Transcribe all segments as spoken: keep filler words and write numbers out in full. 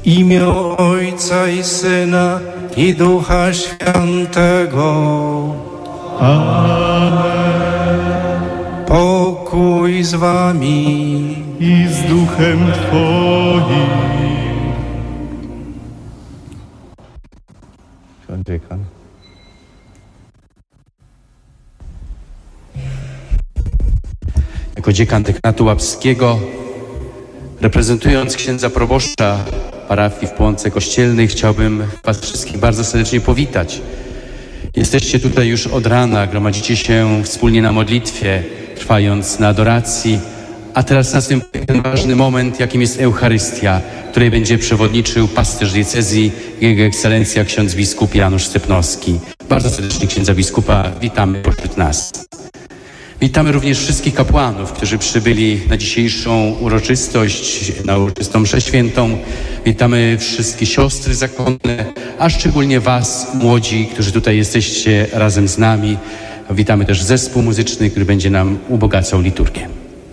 imię Ojca i Syna i Ducha Świętego. Amen. Pokój z wami I z duchem Twoim. Dziekan. Jako dziekan dekanatu łapskiego, reprezentując księdza proboszcza parafii w Płonce Kościelnej, chciałbym was wszystkich bardzo serdecznie powitać. Jesteście tutaj już od rana, gromadzicie się wspólnie na modlitwie, trwając na adoracji, a teraz następuje ten ważny moment, jakim jest Eucharystia, której będzie przewodniczył pasterz diecezji, Jego Ekscelencja ksiądz biskup Janusz Stepnowski. Bardzo serdecznie księdza biskupa witamy pośród nas. Witamy również wszystkich kapłanów, którzy przybyli na dzisiejszą uroczystość, na uroczystą mszę świętą. Witamy wszystkie siostry zakonne, a szczególnie was, młodzi, którzy tutaj jesteście razem z nami. Witamy też zespół muzyczny, który będzie nam ubogacał liturgię.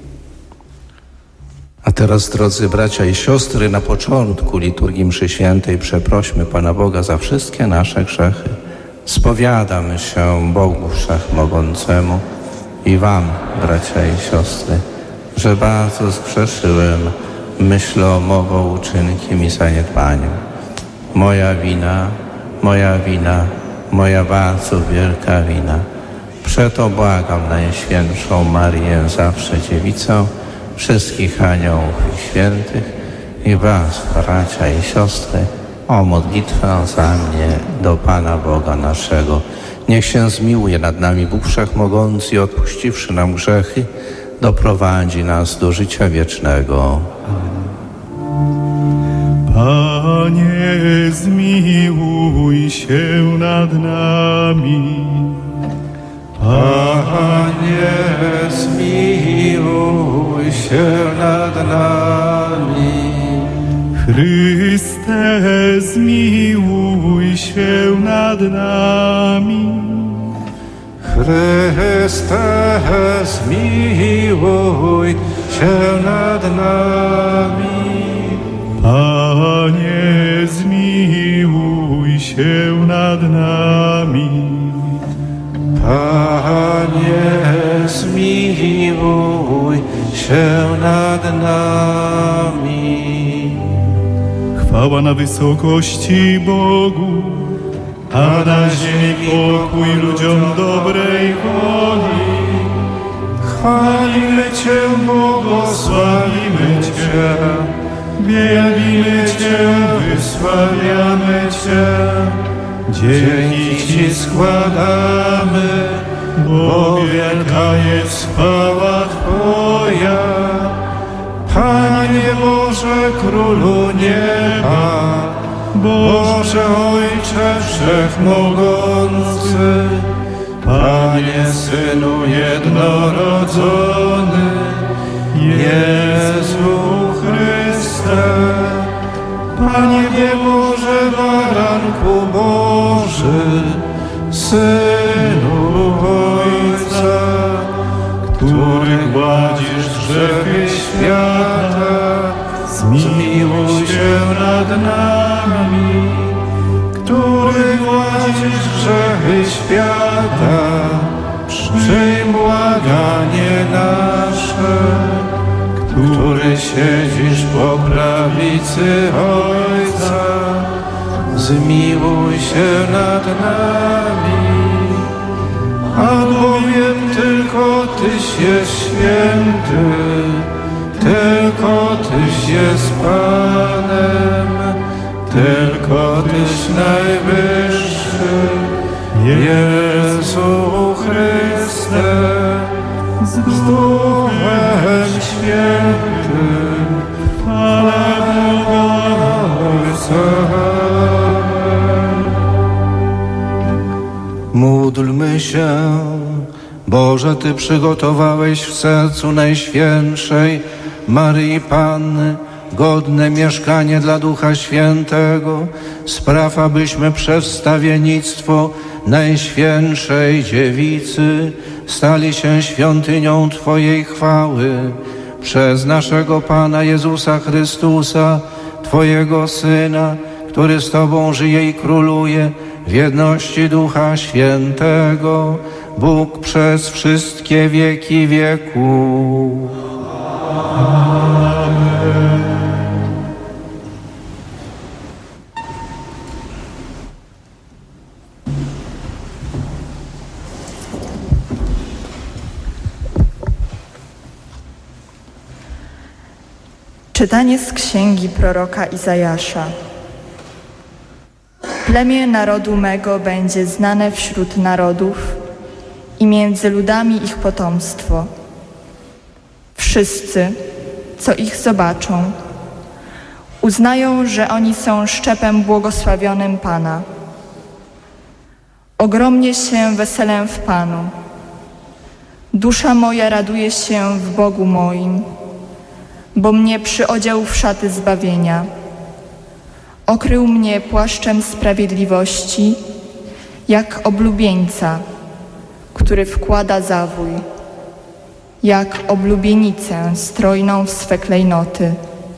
A teraz, drodzy bracia i siostry, na początku liturgii mszy świętej przeprośmy Pana Boga za wszystkie nasze grzechy. Spowiadamy się Bogu Wszechmogącemu i wam, bracia i siostry, że bardzo zgrzeszyłem myślą, mową, uczynkiem i zaniedbaniem. Moja wina, moja wina, moja bardzo wielka wina. Przeto błagam Najświętszą Marię, zawsze Dziewicę, wszystkich aniołów i świętych i was, bracia i siostry, o modlitwę za mnie do Pana Boga naszego. Niech się zmiłuje nad nami Bóg Wszechmogący i odpuściwszy nam grzechy, doprowadzi nas do życia wiecznego. Panie, zmiłuj się nad nami. Panie, zmiłuj się nad nami. Chryste, zmiłuj się nad nami. Chryste, zmiłuj się nad nami. Panie, zmiłuj się nad nami. Panie, zmiłuj się nad nami. Chwała na wysokości Bogu, a na ziemi pokój ludziom dobrej woli. Chwalimy Cię, błogosławimy Cię, wielbimy Cię, wysławiamy Cię. Dzięki Ci składamy, bo wielka jest chwała Twoja. Panie Boże, Królu nieba, Boże Ojcze Wszechmogący, Panie Synu jednorodzony, Jezu Chryste, Panie Boże, Baranku Boży, Synu Ojca, który gładzisz grzechy świata, zmiłuj się nad nami. Który gładzisz grzechy świata, przyjm błaganie nasze. Który siedzisz po prawicy Ojca, zmiłuj się nad nami. Albowiem tylko Tyś jest święty, tylko Tyś jest Panem, tylko Tyś najwyższy, Jezu Chryste, z Duchem Świętym, chwała Boga Ojca. Módlmy się. Boże, Ty przygotowałeś w sercu Najświętszej Maryi Panny godne mieszkanie dla Ducha Świętego. Spraw, abyśmy przez wstawiennictwo Najświętszej Dziewicy stali się świątynią Twojej chwały. Przez naszego Pana Jezusa Chrystusa, Twojego Syna, który z Tobą żyje i króluje w jedności Ducha Świętego, Bóg przez wszystkie wieki wieków. Amen. Czytanie z księgi proroka Izajasza. Plemię narodu mego będzie znane wśród narodów i między ludami ich potomstwo. Wszyscy, co ich zobaczą, uznają, że oni są szczepem błogosławionym Pana. Ogromnie się weselę w Panu. Dusza moja raduje się w Bogu moim, bo mnie przyodział w szaty zbawienia. Okrył mnie płaszczem sprawiedliwości, jak oblubieńca, który wkłada zawój, jak oblubienicę strojną w swe klejnoty.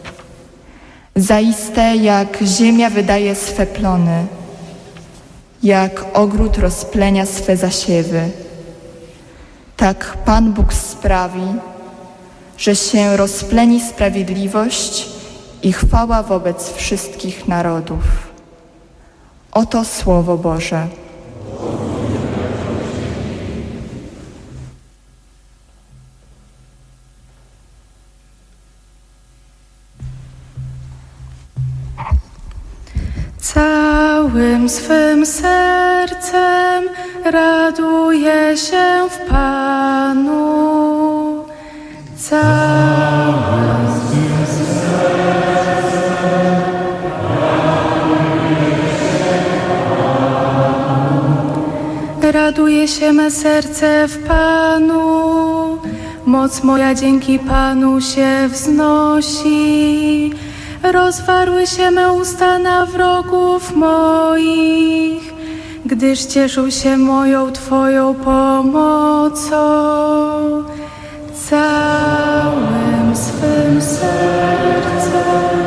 Zaiste jak ziemia wydaje swe plony, jak ogród rozplenia swe zasiewy. Tak Pan Bóg sprawi, że się rozpleni sprawiedliwość i chwała wobec wszystkich narodów. Oto Słowo Boże. Całym swym sercem raduję się w Panu. Całym swym sercem raduje się me serce w Panu. Moc moja dzięki Panu się wznosi. Rozwarły się me usta na wrogów moich, gdyż cieszył się moją Twoją pomocą. Całym swym sercem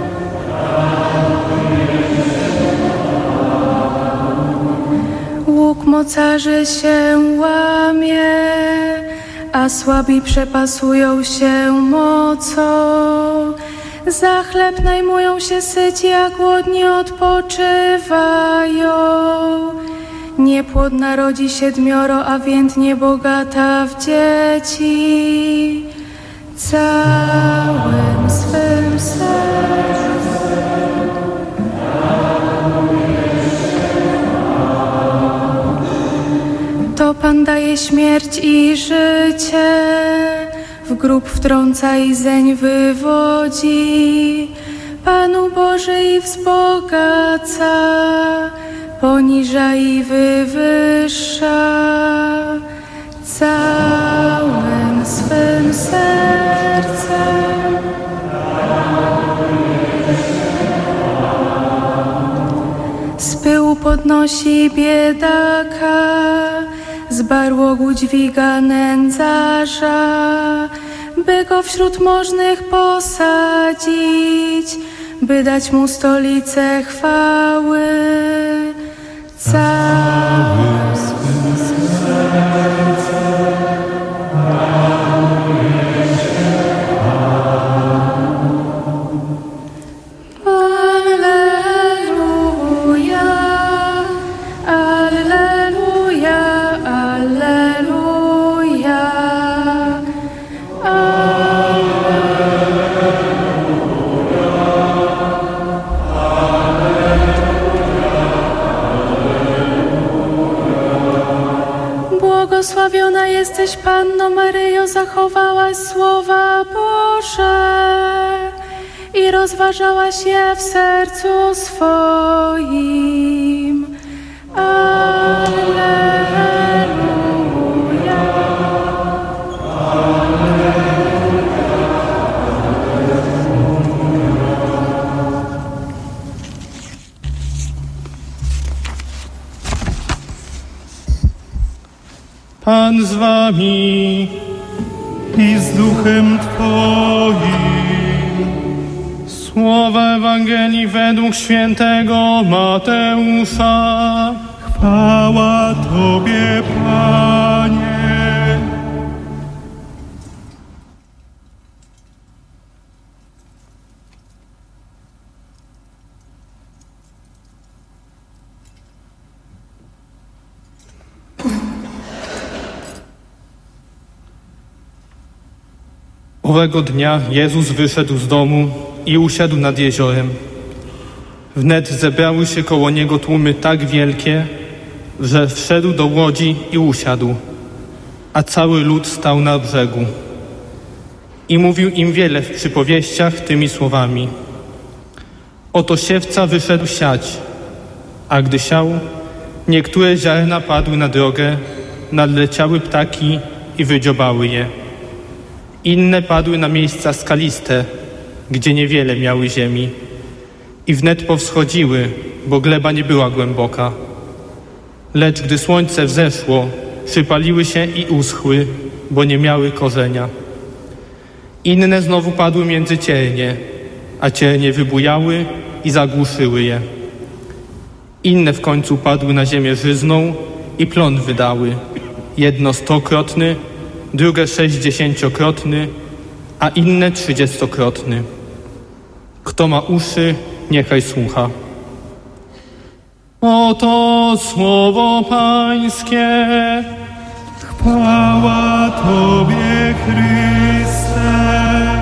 łuk mocarzy się łamie, a słabi przepasują się mocą. Za chleb najmują się syci, a głodni odpoczywają. Niepłodna rodzi siedmioro, a więdnie bogata w dzieci. Całym swym sercem to Pan daje śmierć i życie. W grób wtrąca i zeń wywodzi. Panu Boże i wzbogaca, poniża i wywyższa. Całym swym sercem z pyłu podnosi biedaka, z barłogu dźwiga nędzarza, by go wśród możnych posadzić, by dać mu stolicę chwały. Całym swym sercem błogosławiona jesteś, Panno Maryjo, zachowałaś słowa Boże i rozważałaś je w sercu swoim. Alleluja. Pan z wami i z duchem Twoim. Słowa Ewangelii według świętego Mateusza. Chwała Tobie, Panie. Owego dnia Jezus wyszedł z domu i usiadł nad jeziorem. Wnet zebrały się koło Niego tłumy tak wielkie, że wszedł do łodzi i usiadł, a cały lud stał na brzegu. I mówił im wiele w przypowieściach tymi słowami. Oto siewca wyszedł siać, a gdy siał, niektóre ziarna padły na drogę, nadleciały ptaki i wydziobały je. Inne padły na miejsca skaliste, gdzie niewiele miały ziemi i wnet powschodziły, bo gleba nie była głęboka. Lecz gdy słońce wzeszło, przypaliły się i uschły, bo nie miały korzenia. Inne znowu padły między ciernie, a ciernie wybujały i zagłuszyły je. Inne w końcu padły na ziemię żyzną i plon wydały, jedno stokrotny, drugie sześćdziesięciokrotny, a inne trzydziestokrotny. Kto ma uszy, niechaj słucha. Oto słowo Pańskie. Chwała Tobie, Chryste.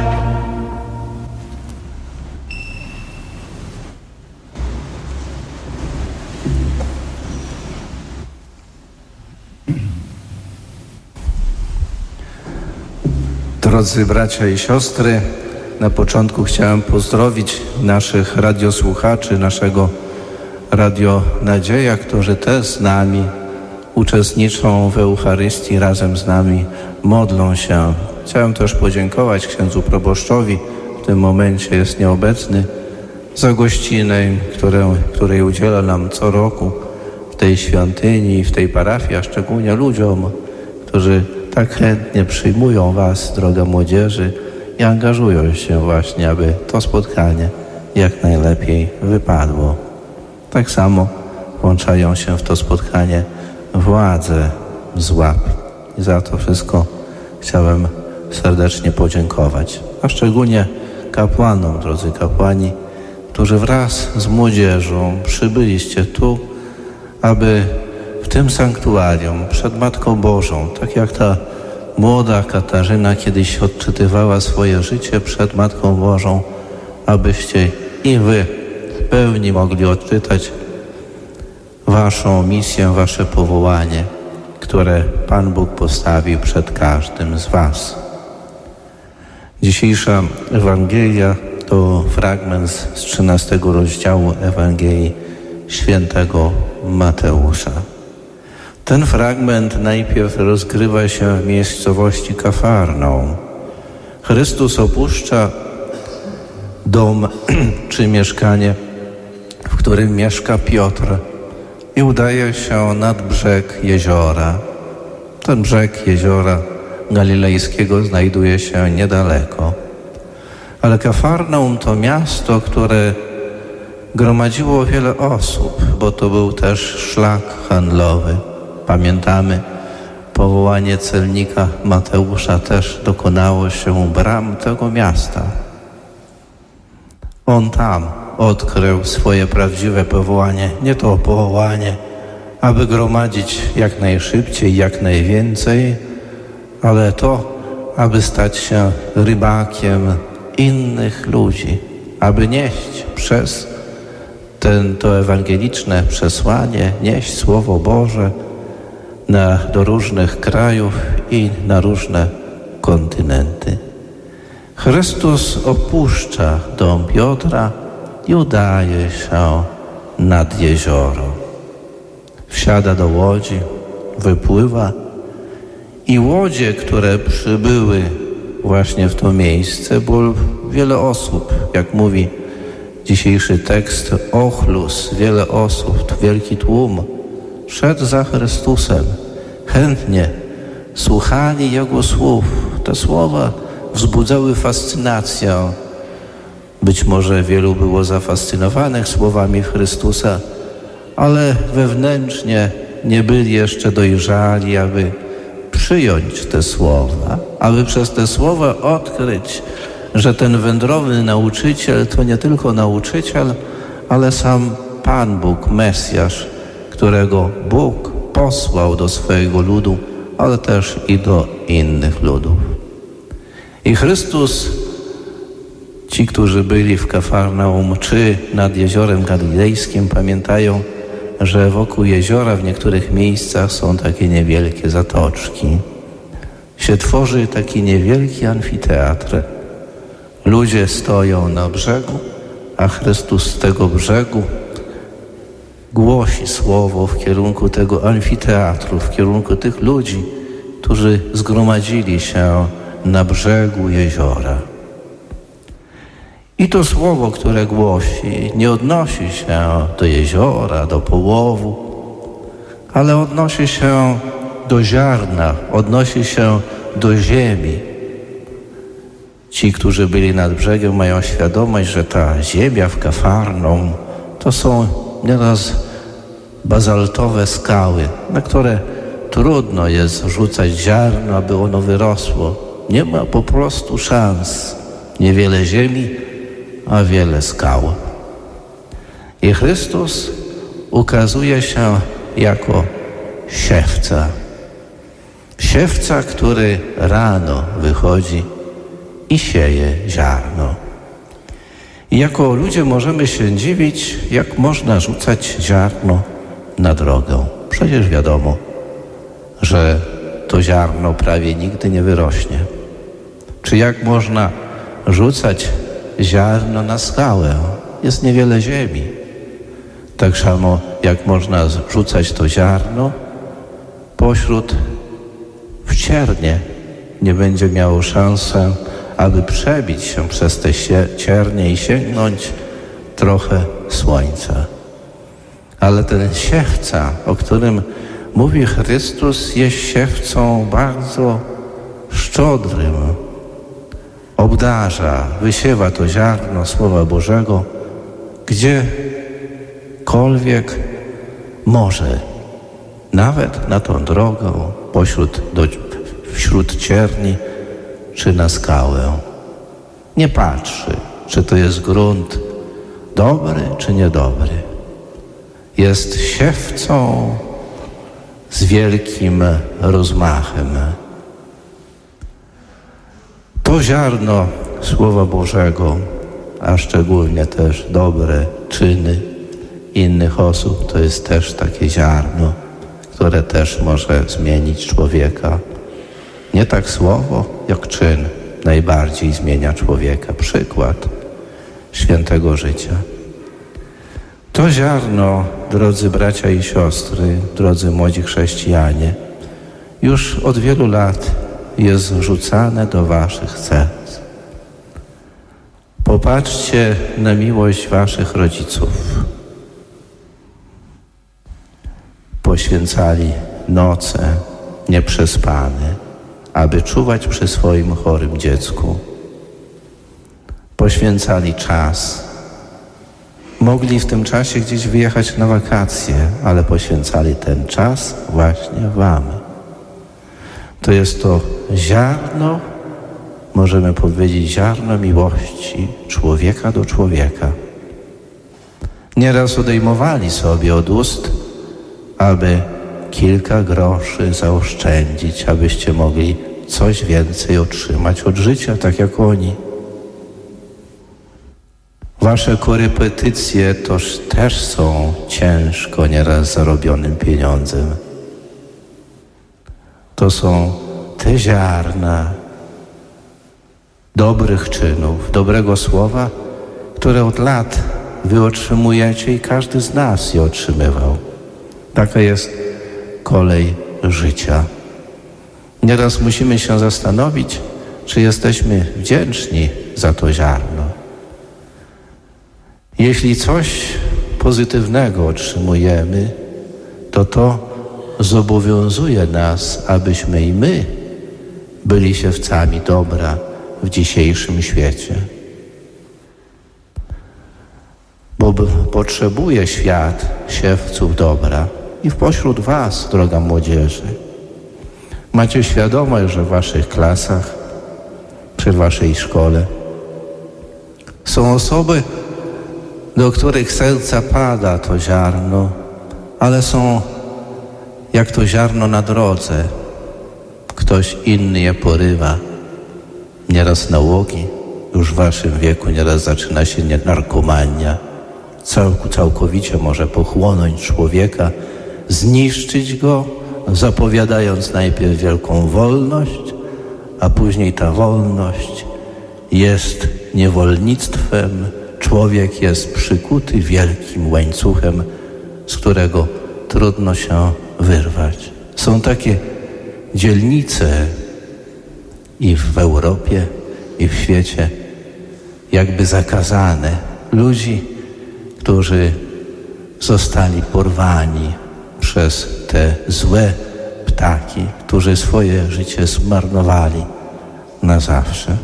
Drodzy bracia i siostry, na początku chciałem pozdrowić naszych radiosłuchaczy, naszego Radio Nadzieja, którzy też z nami uczestniczą w Eucharystii, razem z nami modlą się. Chciałem też podziękować księdzu proboszczowi, w tym momencie jest nieobecny, za gościnę, którą, której udziela nam co roku w tej świątyni, w tej parafii, a szczególnie ludziom, którzy tak chętnie przyjmują Was, droga młodzieży, i angażują się właśnie, aby to spotkanie jak najlepiej wypadło. Tak samo włączają się w to spotkanie władze z łap. I za to wszystko chciałem serdecznie podziękować. A szczególnie kapłanom, drodzy kapłani, którzy wraz z młodzieżą przybyliście tu, aby w tym sanktuarium przed Matką Bożą, tak jak ta młoda Katarzyna kiedyś odczytywała swoje życie przed Matką Bożą, abyście i wy w pełni mogli odczytać waszą misję, wasze powołanie, które Pan Bóg postawił przed każdym z was. Dzisiejsza Ewangelia to fragment z trzynastego rozdziału Ewangelii świętego Mateusza. Ten fragment najpierw rozgrywa się w miejscowości Kafarnaum. Chrystus opuszcza dom czy mieszkanie, w którym mieszka Piotr, i udaje się nad brzeg jeziora. Ten brzeg jeziora galilejskiego znajduje się niedaleko. Ale Kafarnaum to miasto, które gromadziło wiele osób, bo to był też szlak handlowy. Pamiętamy, powołanie celnika Mateusza też dokonało się u bram tego miasta. On tam odkrył swoje prawdziwe powołanie, nie to powołanie, aby gromadzić jak najszybciej, jak najwięcej, ale to, aby stać się rybakiem innych ludzi, aby nieść przez ten, to ewangeliczne przesłanie, nieść Słowo Boże na, do różnych krajów i na różne kontynenty. Chrystus opuszcza dom Piotra i udaje się nad jezioro. Wsiada do łodzi, wypływa i łodzie, które przybyły właśnie w to miejsce, było wiele osób, jak mówi dzisiejszy tekst, ochlus, wiele osób, wielki tłum szedł za Chrystusem, chętnie słuchali Jego słów. Te słowa wzbudzały fascynację Być może wielu było zafascynowanych słowami Chrystusa, ale wewnętrznie nie byli jeszcze dojrzali, aby przyjąć te słowa, aby przez te słowa odkryć, że ten wędrowny nauczyciel to nie tylko nauczyciel, ale sam Pan Bóg, Mesjasz, którego Bóg posłał do swojego ludu, ale też i do innych ludów. I Chrystus, ci, którzy byli w Kafarnaum czy nad Jeziorem Galilejskim, pamiętają, że wokół jeziora w niektórych miejscach są takie niewielkie zatoczki. Się tworzy taki niewielki amfiteatr. Ludzie stoją na brzegu, a Chrystus z tego brzegu głosi słowo w kierunku tego amfiteatru, w kierunku tych ludzi, którzy zgromadzili się na brzegu jeziora. I to słowo, które głosi, nie odnosi się do jeziora, do połowu, ale odnosi się do ziarna, odnosi się do ziemi. Ci, którzy byli nad brzegiem, mają świadomość, że ta ziemia w Kafarnaum to są nieraz bazaltowe skały, na które trudno jest rzucać ziarno, aby ono wyrosło. Nie ma po prostu szans. Niewiele ziemi, a wiele skał. I Chrystus ukazuje się jako siewca. Siewca, który rano wychodzi i sieje ziarno. I jako ludzie możemy się dziwić, jak można rzucać ziarno na drogę. Przecież wiadomo, że to ziarno prawie nigdy nie wyrośnie. Czy jak można rzucać ziarno na skałę? Jest niewiele ziemi. Tak samo jak można rzucać to ziarno pośród w ciernie. Nie będzie miało szansy, aby przebić się przez te ciernie i sięgnąć trochę słońca. Ale ten siewca, o którym mówi Chrystus, jest siewcą bardzo szczodrym. Obdarza, wysiewa to ziarno Słowa Bożego, gdziekolwiek może. Nawet na tą drogę, pośród, do, wśród cierni, czy na skałę. Nie patrzy, czy to jest grunt dobry, czy niedobry. Jest siewcą z wielkim rozmachem. To ziarno Słowa Bożego, a szczególnie też dobre czyny innych osób, to jest też takie ziarno, które też może zmienić człowieka. Nie tak słowo, jak czyn najbardziej zmienia człowieka. Przykład świętego życia. To ziarno, drodzy bracia i siostry, drodzy młodzi chrześcijanie, już od wielu lat jest rzucane do waszych serc. Popatrzcie na miłość waszych rodziców. Poświęcali noce nieprzespane, aby czuwać przy swoim chorym dziecku. Poświęcali czas. Mogli w tym czasie gdzieś wyjechać na wakacje, ale poświęcali ten czas właśnie wam. To jest to ziarno, możemy powiedzieć, ziarno miłości człowieka do człowieka. Nieraz odejmowali sobie od ust, aby kilka groszy zaoszczędzić, abyście mogli coś więcej otrzymać od życia, tak jak oni. Wasze korepetycje toż też są ciężko nieraz zarobionym pieniądzem. To są te ziarna dobrych czynów, dobrego słowa, które od lat wy otrzymujecie i każdy z nas je otrzymywał. Taka jest kolej życia. Nieraz musimy się zastanowić, czy jesteśmy wdzięczni za to ziarno. Jeśli coś pozytywnego otrzymujemy, to to zobowiązuje nas, abyśmy i my byli siewcami dobra w dzisiejszym świecie. bo potrzebuje świat siewców dobra. I pośród was, droga młodzieży, macie świadomość, że w waszych klasach, przy waszej szkole są osoby, do których serca pada to ziarno, ale są jak to ziarno na drodze. Ktoś inny je porywa. Nieraz nałogi, już w waszym wieku nieraz zaczyna się narkomania. Całk- całkowicie może pochłonąć człowieka, zniszczyć go, zapowiadając najpierw wielką wolność, a później ta wolność jest niewolnictwem. Człowiek jest przykuty wielkim łańcuchem, z którego trudno się wyrwać. Są takie dzielnice i w Europie, i w świecie jakby zakazane ludzi, którzy zostali porwani przez te złe ptaki, którzy swoje życie zmarnowali na zawsze.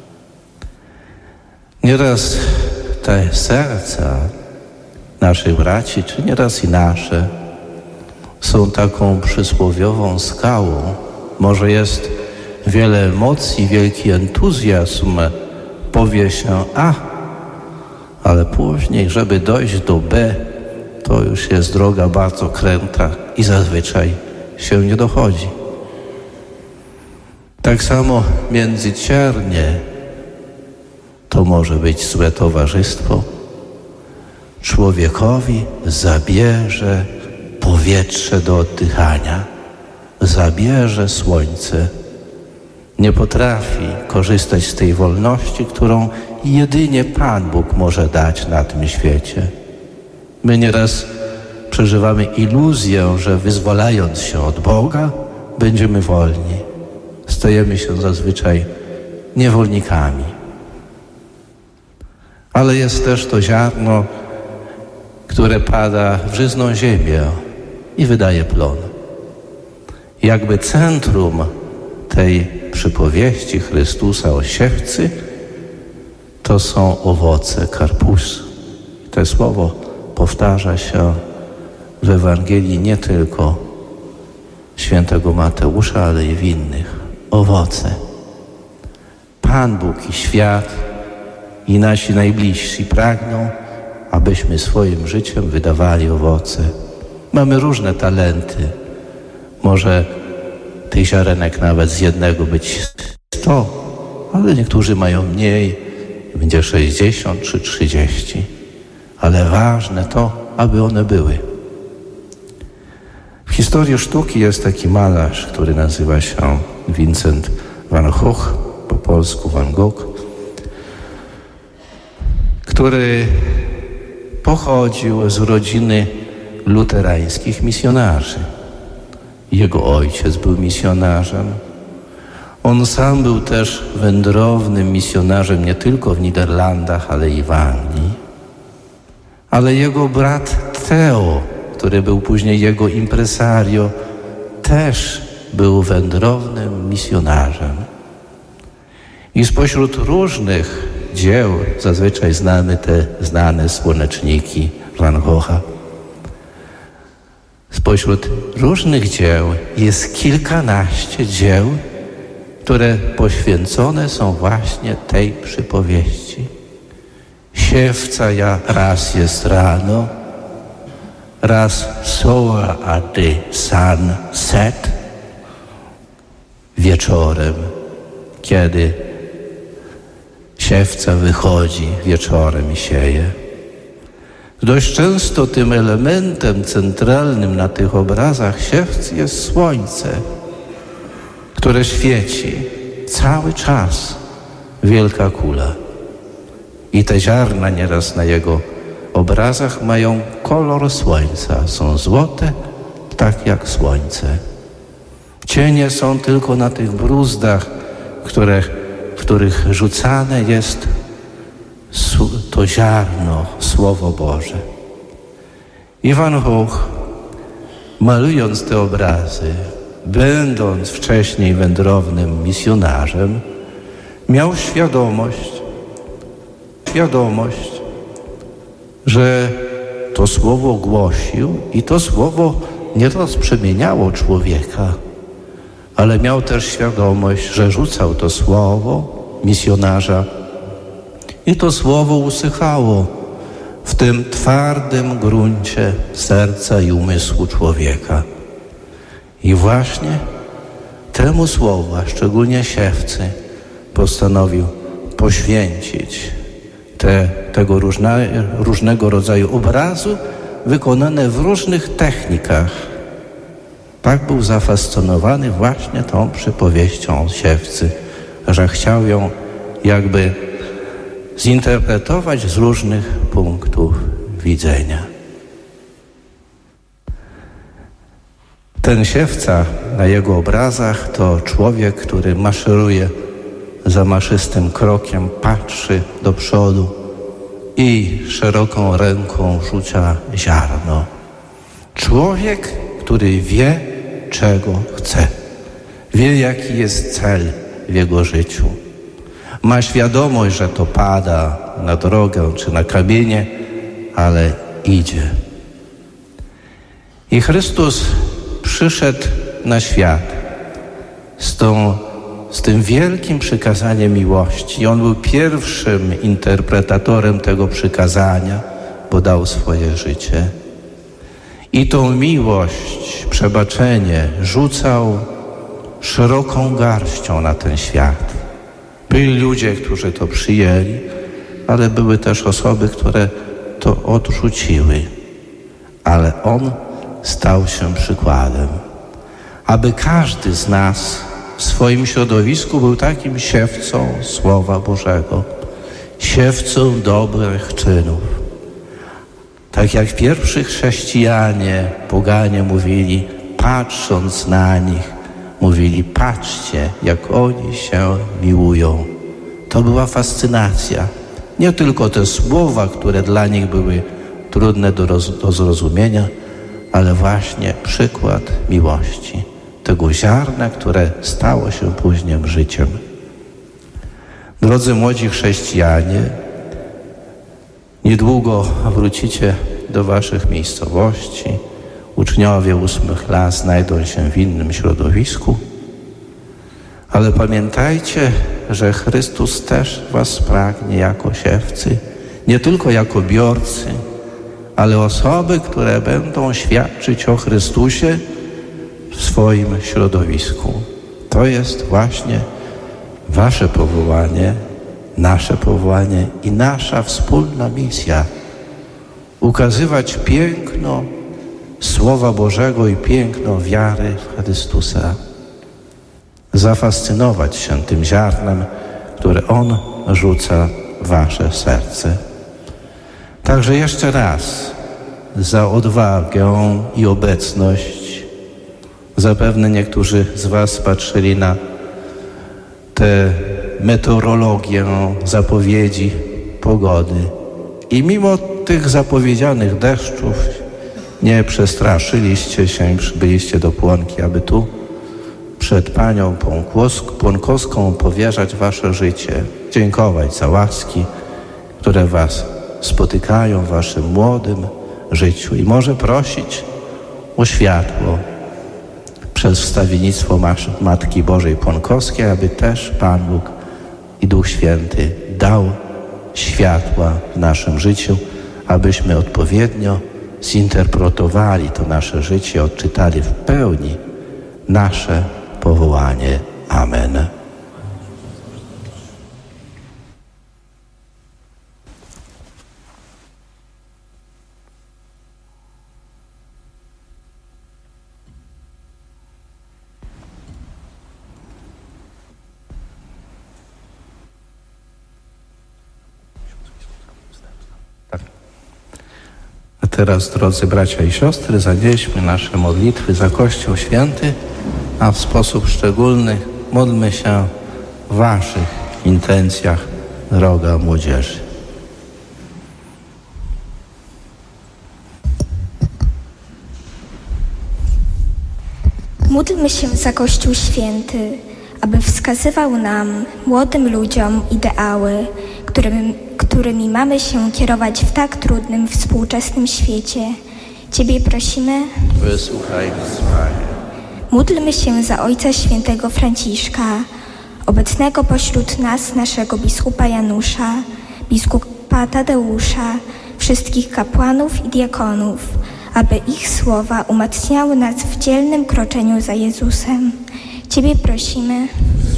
Nieraz te serca naszych braci, czy nieraz i nasze, są taką przysłowiową skałą. Może jest wiele emocji, wielki entuzjazm, powie się A, ale później, żeby dojść do B, to już jest droga bardzo kręta i zazwyczaj się nie dochodzi. Tak samo międzyciernie to może być złe towarzystwo. Człowiekowi zabierze powietrze do oddychania, zabierze słońce. Nie potrafi korzystać z tej wolności, którą jedynie Pan Bóg może dać na tym świecie. My nieraz przeżywamy iluzję, że wyzwalając się od Boga, będziemy wolni. Stajemy się zazwyczaj niewolnikami. Ale jest też to ziarno, które pada w żyzną ziemię i wydaje plon. Jakby centrum tej przypowieści Chrystusa o siewcy to są owoce karpusu. To słowo powtarza się w Ewangelii nie tylko świętego Mateusza, ale i w innych. Owoce. Pan Bóg i świat i nasi najbliżsi pragną, abyśmy swoim życiem wydawali owoce. Mamy różne talenty. Może tych ziarenek nawet z jednego być sto, ale niektórzy mają mniej, będzie sześćdziesiąt czy trzydzieści. Ale ważne to, aby one były. W historii sztuki jest taki malarz, który nazywa się Vincent van Gogh, po polsku Van Gogh, który pochodził z rodziny luterańskich misjonarzy. Jego ojciec był misjonarzem. On sam był też wędrownym misjonarzem nie tylko w Niderlandach, ale i w Anglii. Ale jego brat Theo, który był później jego impresario, też był wędrownym misjonarzem. I spośród różnych dzieł, zazwyczaj znamy te znane słoneczniki Van Gogha, spośród różnych dzieł jest kilkanaście dzieł, które poświęcone są właśnie tej przypowieści. Siewca ja raz jest rano, raz soar at the sunset, wieczorem, kiedy siewca wychodzi wieczorem i sieje. Dość często tym elementem centralnym na tych obrazach siewcy jest słońce, które świeci cały czas, wielka kula. I te ziarna nieraz na jego obrazach mają kolor słońca. Są złote, tak jak słońce. Cienie są tylko na tych bruzdach, które, w których rzucane jest to ziarno, Słowo Boże. I Van Gogh, malując te obrazy, będąc wcześniej wędrownym misjonarzem, miał świadomość, świadomość, że to słowo głosił i to słowo nieraz przemieniało człowieka, ale miał też świadomość, że rzucał to słowo misjonarza i to słowo usychało w tym twardym gruncie serca i umysłu człowieka. I właśnie temu słowu, a szczególnie siewcy, postanowił poświęcić te, tego różne, różnego rodzaju obrazu wykonane w różnych technikach. Tak był zafascynowany właśnie tą przypowieścią siewcy, że chciał ją jakby zinterpretować z różnych punktów widzenia. Ten siewca na jego obrazach to człowiek, który maszeruje zamaszystym krokiem, patrzy do przodu i szeroką ręką rzuca ziarno. Człowiek, który wie, czego chce. Wie, jaki jest cel w jego życiu. Ma świadomość, że to pada na drogę czy na kamienie, ale idzie. I Chrystus przyszedł na świat z, tą, z tym wielkim przykazaniem miłości. I On był pierwszym interpretatorem tego przykazania, bo dał swoje życie. I tą miłość, przebaczenie rzucał szeroką garścią na ten świat. Byli ludzie, którzy to przyjęli, ale były też osoby, które to odrzuciły. Ale On stał się przykładem, aby każdy z nas w swoim środowisku był takim siewcą Słowa Bożego, siewcą dobrych czynów. Tak jak pierwsi chrześcijanie, poganie mówili, patrząc na nich, mówili, patrzcie, jak oni się miłują. To była fascynacja. Nie tylko te słowa, które dla nich były trudne do, roz, do zrozumienia, ale właśnie przykład miłości, tego ziarna, które stało się później życiem. Drodzy młodzi chrześcijanie, niedługo wrócicie do waszych miejscowości. Uczniowie ósmych klas znajdą się w innym środowisku, ale pamiętajcie, że Chrystus też was pragnie jako siewcy, nie tylko jako biorcy, ale osoby, które będą świadczyć o Chrystusie w swoim środowisku. To jest właśnie wasze powołanie, nasze powołanie i nasza wspólna misja. Ukazywać piękno Słowa Bożego i piękno wiary w Chrystusa. Zafascynować się tym ziarnem, które On rzuca w wasze serce. Także jeszcze raz za odwagę i obecność. Zapewne niektórzy z was patrzyli na tę meteorologię, zapowiedzi pogody. I mimo tych zapowiedzianych deszczów nie przestraszyliście się i przybyliście do Płonki, aby tu przed Panią Płonkowską powierzać wasze życie, dziękować za łaski, które was spotykają w waszym młodym życiu i może prosić o światło przez wstawiennictwo Matki Bożej Płonkowskiej, aby też Pan Bóg i Duch Święty dał światła w naszym życiu, abyśmy odpowiednio zinterpretowali to nasze życie, odczytali w pełni nasze powołanie. Amen. A teraz, drodzy bracia i siostry, zanieśmy nasze modlitwy za Kościół Święty, a w sposób szczególny módlmy się w waszych intencjach, droga młodzieży. Módlmy się za Kościół Święty, aby wskazywał nam, młodym ludziom, ideały, którymi, którymi mamy się kierować w tak trudnym, współczesnym świecie. Ciebie prosimy, wysłuchaj nas, Panie. Módlmy się za Ojca Świętego Franciszka, obecnego pośród nas naszego biskupa Janusza, biskupa Tadeusza, wszystkich kapłanów i diakonów, aby ich słowa umacniały nas w dzielnym kroczeniu za Jezusem. Ciebie prosimy.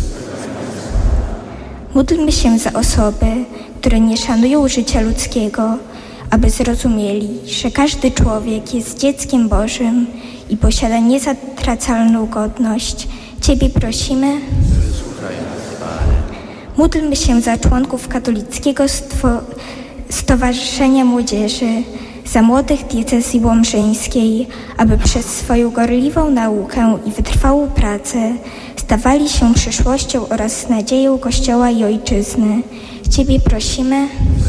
Módlmy się za osoby, które nie szanują życia ludzkiego, aby zrozumieli, że każdy człowiek jest dzieckiem Bożym i posiada niezatracalną godność. Ciebie prosimy. Módlmy się za członków katolickiego stwo- Stowarzyszenia Młodzieży, za młodych diecezji łomżyńskiej, aby przez swoją gorliwą naukę i wytrwałą pracę stawali się przyszłością oraz nadzieją Kościoła i Ojczyzny. Ciebie prosimy.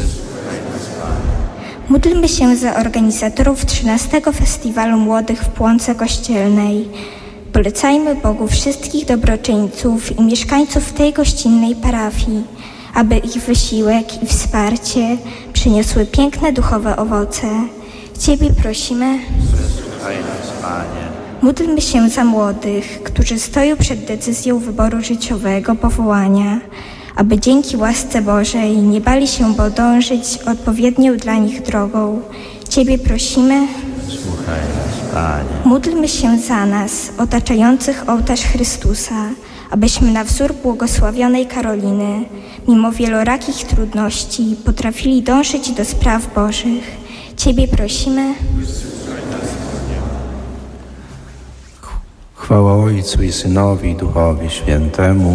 Módlmy się za organizatorów trzynastego Festiwalu Młodych w Płonce Kościelnej. Polecajmy Bogu wszystkich dobroczyńców i mieszkańców tej gościnnej parafii, aby ich wysiłek i wsparcie przyniosły piękne duchowe owoce. Ciebie prosimy. Wysłuchaj nas, Panie. Módlmy się za młodych, którzy stoją przed decyzją wyboru życiowego powołania, aby dzięki łasce Bożej nie bali się podążyć odpowiednią dla nich drogą. Ciebie prosimy. Słuchaj nas, Panie. Módlmy się za nas, otaczających ołtarz Chrystusa, abyśmy na wzór błogosławionej Karoliny, mimo wielorakich trudności, potrafili dążyć do spraw Bożych. Ciebie prosimy. Chwała Ojcu i Synowi i Duchowi Świętemu.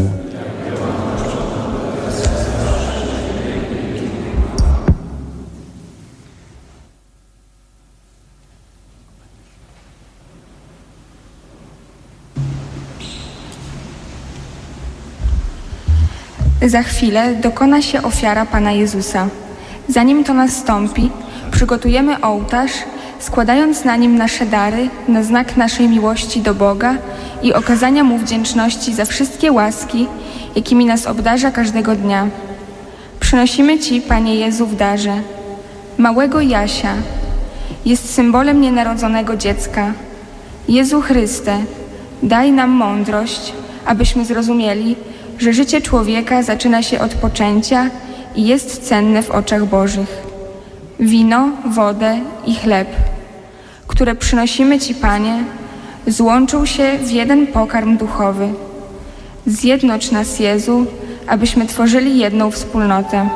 Za chwilę dokona się ofiara Pana Jezusa. Zanim to nastąpi, przygotujemy ołtarz, składając na nim nasze dary na znak naszej miłości do Boga i okazania Mu wdzięczności za wszystkie łaski, jakimi nas obdarza każdego dnia. Przynosimy Ci, Panie Jezu, w darze małego Jasia. Jest symbolem nienarodzonego dziecka. Jezu Chryste, daj nam mądrość, abyśmy zrozumieli, że życie człowieka zaczyna się od poczęcia i jest cenne w oczach Bożych. Wino, wodę i chleb, które przynosimy Ci, Panie, złączą się w jeden pokarm duchowy. Zjednocz nas, Jezu, abyśmy tworzyli jedną wspólnotę.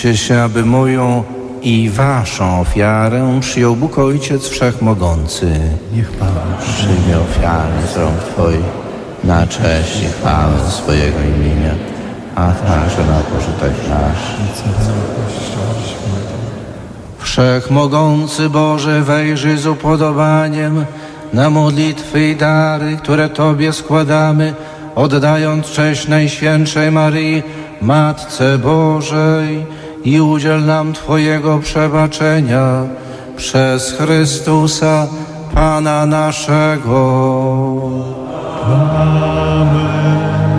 Módlcie się, aby moją i waszą ofiarę przyjął Bóg Ojciec Wszechmogący. Niech Pan przyjmie ofiary z rąk Twoich na cześć i chwałę swojego imienia, a także na pożytek nasz. Wszechmogący Boże, wejrzyj z upodobaniem na modlitwy i dary, które Tobie składamy, oddając cześć Najświętszej Maryi, Matce Bożej, i udziel nam Twojego przebaczenia przez Chrystusa, Pana naszego. Amen.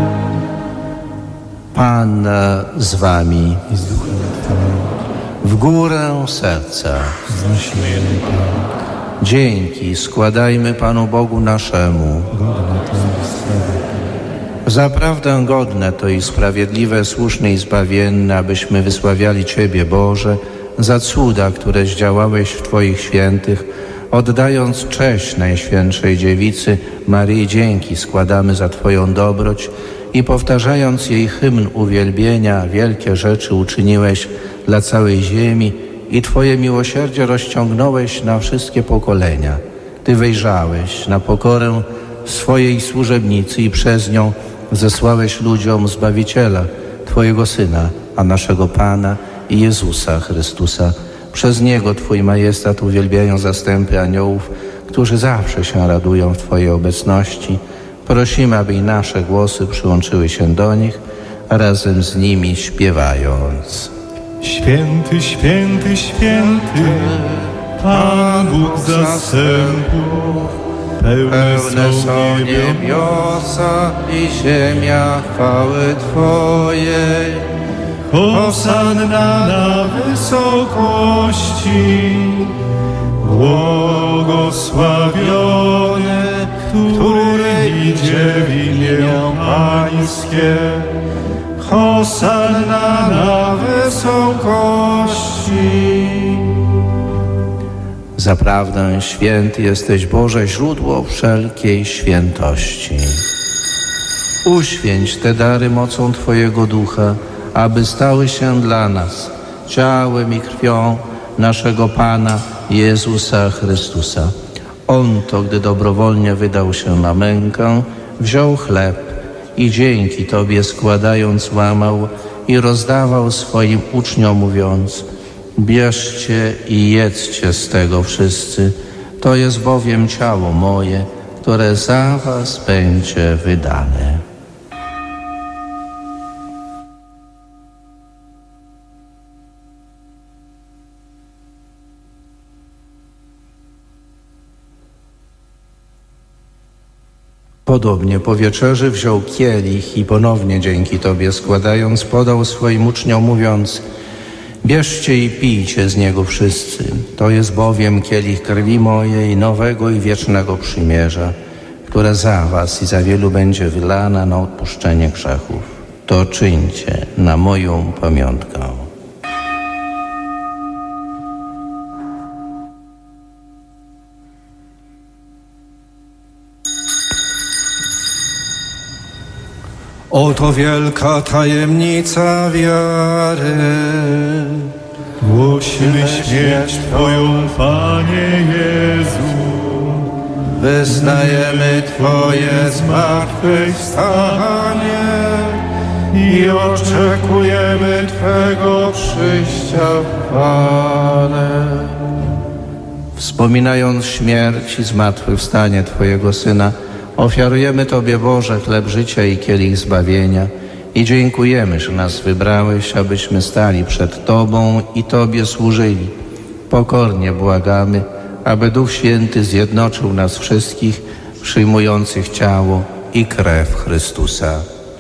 Pan z Wami. I z duchem Twoim. W górę serca. Znosimy jeden Pan. Dzięki składajmy Panu Bogu naszemu. Godne to i sprawiedliwe. Zaprawdę godne to i sprawiedliwe, słuszne i zbawienne, abyśmy wysławiali Ciebie, Boże, za cuda, które zdziałałeś w Twoich świętych. Oddając cześć Najświętszej Dziewicy Maryi, dzięki składamy za Twoją dobroć i powtarzając jej hymn uwielbienia, wielkie rzeczy uczyniłeś dla całej ziemi i Twoje miłosierdzie rozciągnąłeś na wszystkie pokolenia. Ty wejrzałeś na pokorę swojej służebnicy i przez nią zesłałeś ludziom Zbawiciela, Twojego Syna, a naszego Pana i Jezusa Chrystusa. Przez Niego Twój majestat uwielbiają zastępy aniołów, którzy zawsze się radują w Twojej obecności. Prosimy, aby i nasze głosy przyłączyły się do nich, razem z nimi śpiewając. Święty, święty, święty, Pan Bóg zastępów, pełne są niebiosa i ziemia chwały Twojej. Hosanna na wysokości, błogosławiony, który idzie w imię Pańskie. Hosanna na wysokości. Zaprawdę święty jesteś, Boże, źródło wszelkiej świętości. Uświęć te dary mocą Twojego Ducha, aby stały się dla nas ciałem i krwią naszego Pana Jezusa Chrystusa. On to, gdy dobrowolnie wydał się na mękę, wziął chleb i dzięki Tobie składając łamał i rozdawał swoim uczniom, mówiąc: bierzcie i jedzcie z tego wszyscy, to jest bowiem ciało moje, które za was będzie wydane. Podobnie po wieczerzy wziął kielich i ponownie dzięki Tobie składając podał swoim uczniom, mówiąc: bierzcie i pijcie z niego wszyscy, to jest bowiem kielich krwi mojej, nowego i wiecznego przymierza, która za was i za wielu będzie wylana na odpuszczenie grzechów. To czyńcie na moją pamiątkę. Oto wielka tajemnica wiary. Głosimy śmierć Twoją, Panie Jezu. Wyznajemy Twoje zmartwychwstanie i oczekujemy Twego przyjścia w chwale. Wspominając śmierć i zmartwychwstanie Twojego Syna, ofiarujemy Tobie, Boże, chleb życia i kielich zbawienia i dziękujemy, że nas wybrałeś, abyśmy stali przed Tobą i Tobie służyli. Pokornie błagamy, aby Duch Święty zjednoczył nas wszystkich, przyjmujących ciało i krew Chrystusa.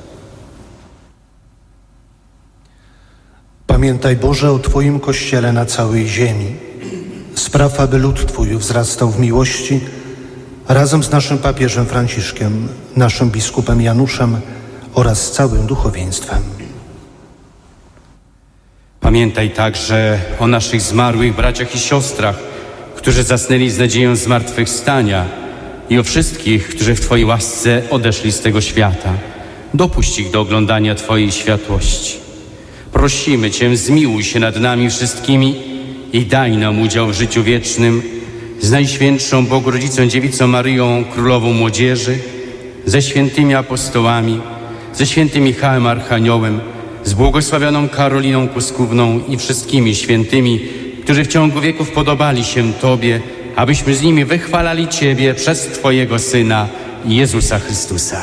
Pamiętaj, Boże, o Twoim Kościele na całej ziemi. Spraw, aby lud Twój wzrastał w miłości, razem z naszym papieżem Franciszkiem, naszym biskupem Januszem oraz całym duchowieństwem. Pamiętaj także o naszych zmarłych braciach i siostrach, którzy zasnęli z nadzieją zmartwychwstania, i o wszystkich, którzy w Twojej łasce odeszli z tego świata. Dopuść ich do oglądania Twojej światłości. prosimy Cię, zmiłuj się nad nami wszystkimi i daj nam udział w życiu wiecznym z Najświętszą Bogorodzicą Dziewicą Maryją, Królową Młodzieży, ze świętymi apostołami, ze świętym Michałem Archaniołem, z błogosławioną Karoliną Kuskówną i wszystkimi świętymi, którzy w ciągu wieków podobali się Tobie, abyśmy z nimi wychwalali Ciebie przez Twojego Syna, Jezusa Chrystusa.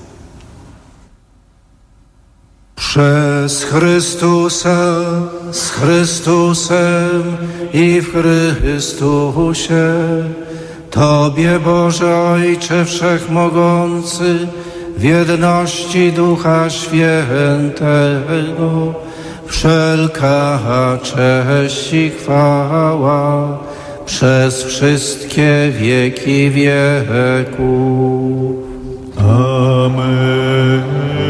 Przez Chrystusa, z Chrystusem i w Chrystusie, Tobie, Boże Ojcze Wszechmogący, w jedności Ducha Świętego, wszelka cześć i chwała przez wszystkie wieki wieków. Amen.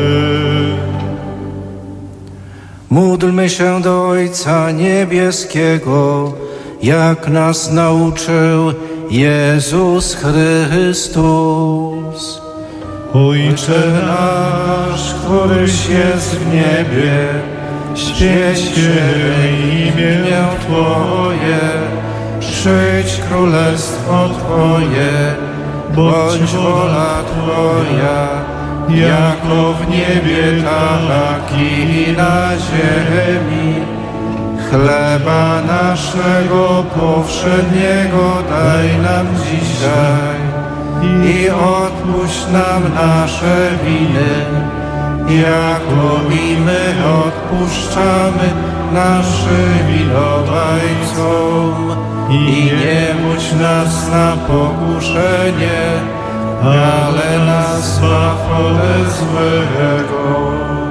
Módlmy się do Ojca Niebieskiego, jak nas nauczył Jezus Chrystus. Ojcze nasz, któryś jest w niebie, świeć się imię Twoje, przyjdź królestwo Twoje, bądź wola Twoja, jako w niebie, tak i na ziemi. Chleba naszego powszedniego daj nam dzisiaj i odpuść nam nasze winy, jako i my odpuszczamy naszym winowajcom. I nie budź nas na pokuszenie, ale nas zbaw ode złego.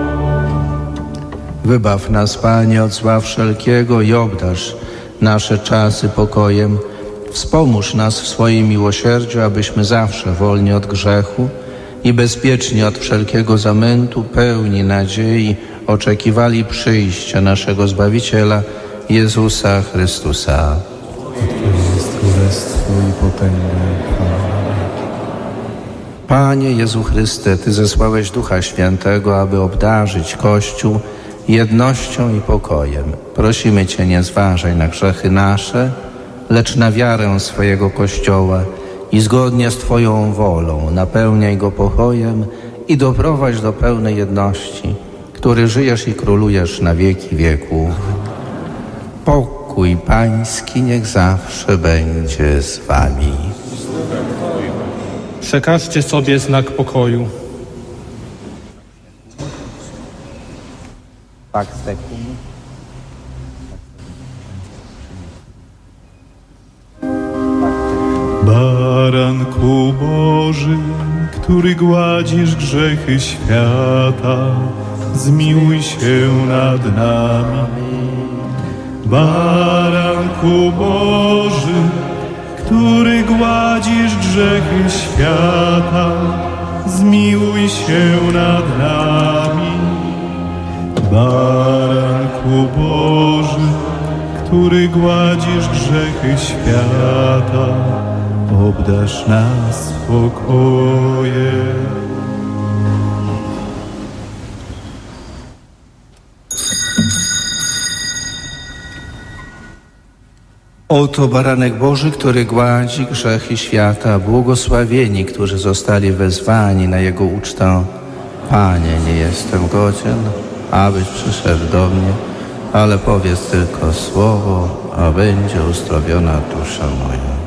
Wybaw nas, Panie, od zła wszelkiego i obdarz nasze czasy pokojem. Wspomóż nas w swoim miłosierdziu, abyśmy zawsze wolni od grzechu i bezpieczni od wszelkiego zamętu, pełni nadziei, oczekiwali przyjścia naszego Zbawiciela, Jezusa Chrystusa. Twoje jest królestwo i potęga. Panie Jezu Chryste, Ty zesłałeś Ducha Świętego, aby obdarzyć Kościół jednością i pokojem. Prosimy Cię, nie zważaj na grzechy nasze, lecz na wiarę swojego Kościoła i zgodnie z Twoją wolą napełniaj go pokojem i doprowadź do pełnej jedności, który żyjesz i królujesz na wieki wieków. Pokój Pański niech zawsze będzie z Wami. Przekażcie sobie znak pokoju. Pax tecum. Baranku Boży, który gładzisz grzechy świata, zmiłuj się nad nami. Baranku Boży, który gładzisz grzechy świata, zmiłuj się nad nami. Baranku Boży, który gładzisz grzechy świata, obdarz nas spokojem. Oto baranek Boży, który gładzi grzechy świata, błogosławieni, którzy zostali wezwani na Jego ucztę. Panie, nie jestem godzien, abyś przyszedł do mnie, ale powiedz tylko słowo, a będzie uzdrowiona dusza moja.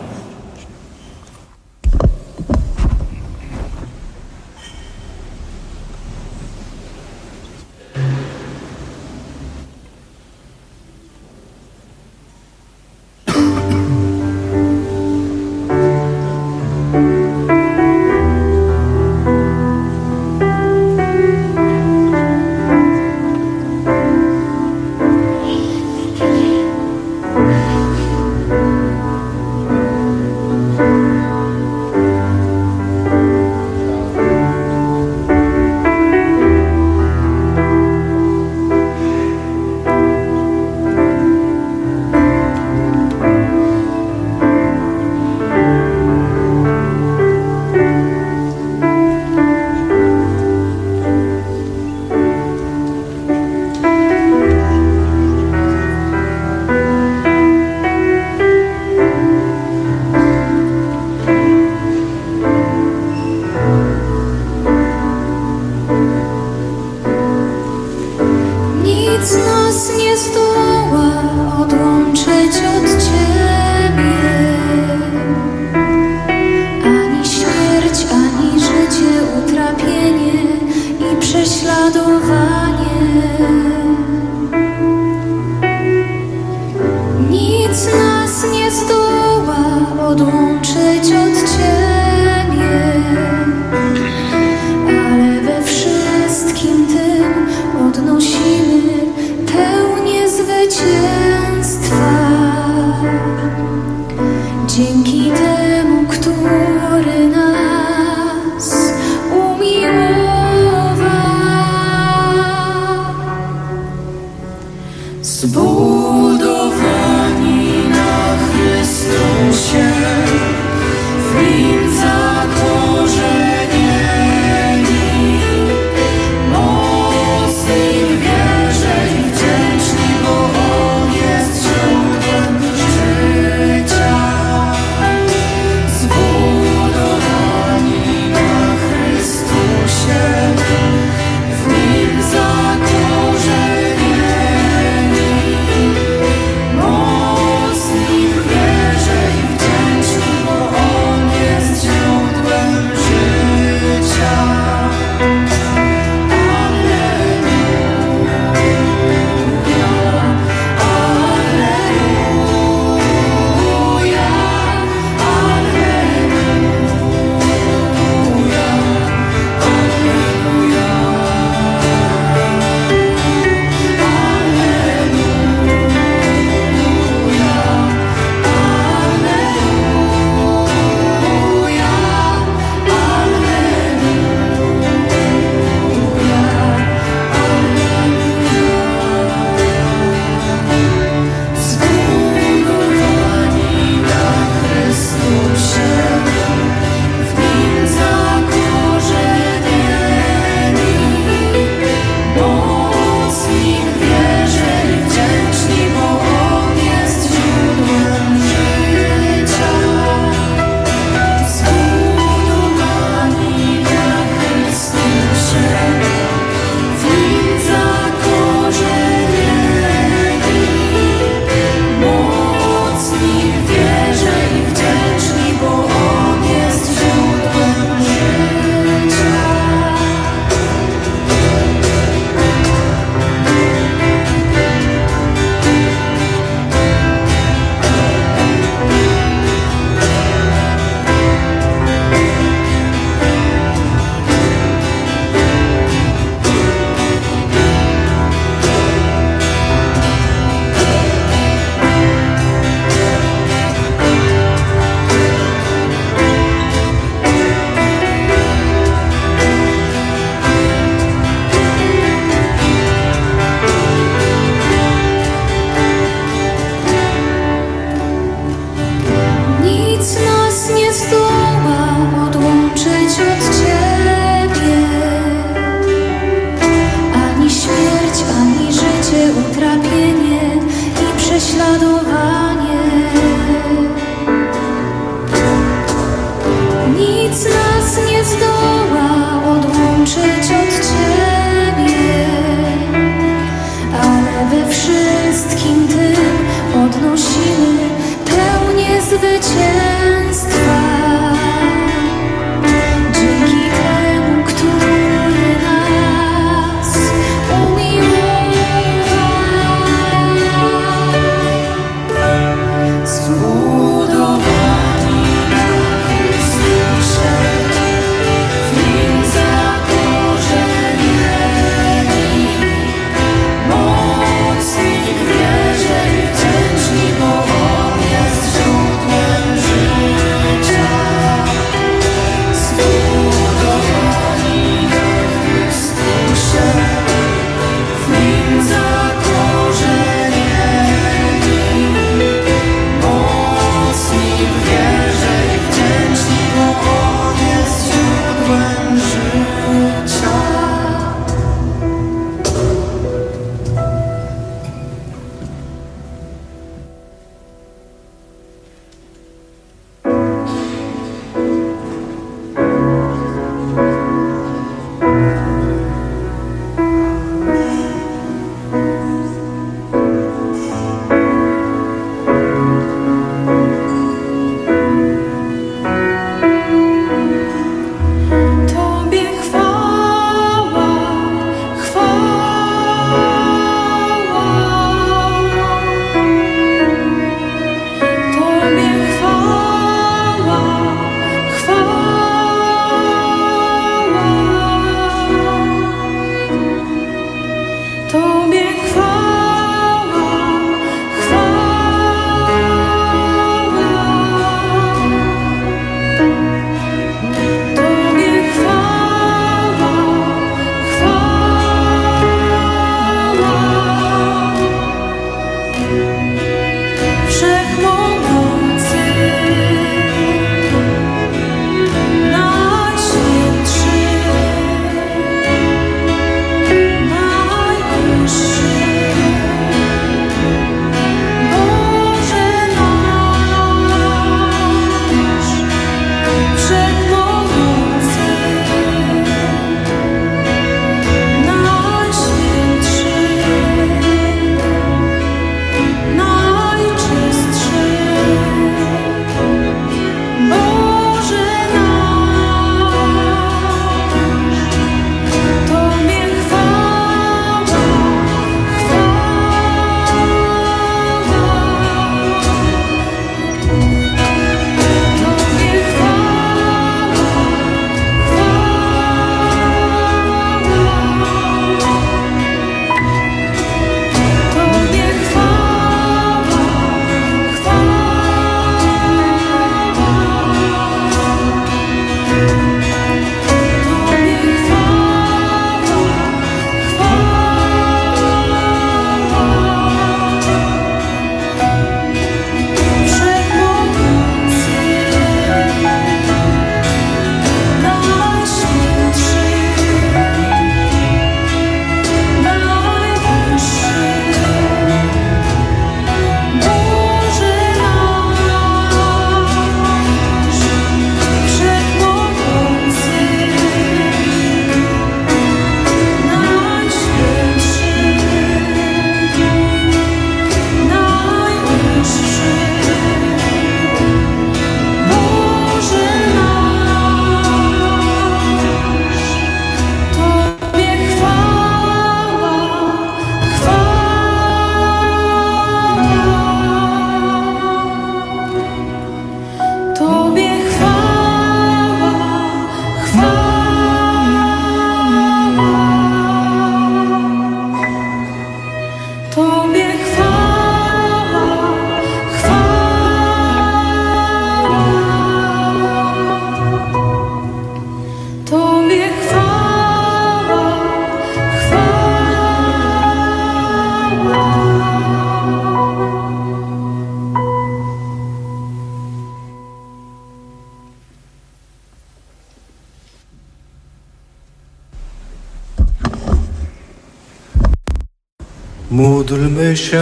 Módlmy się.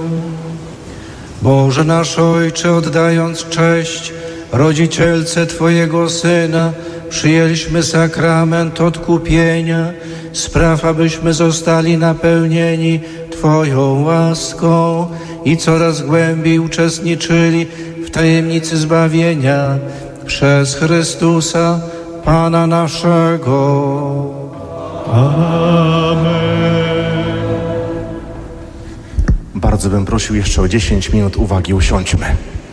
Boże nasz Ojcze, oddając cześć rodzicielce Twojego Syna, przyjęliśmy sakrament odkupienia. Spraw, abyśmy zostali napełnieni Twoją łaską i coraz głębiej uczestniczyli w tajemnicy zbawienia przez Chrystusa, Pana naszego. Amen. Bardzo bym prosił jeszcze o dziesięć minut uwagi. Usiądźmy.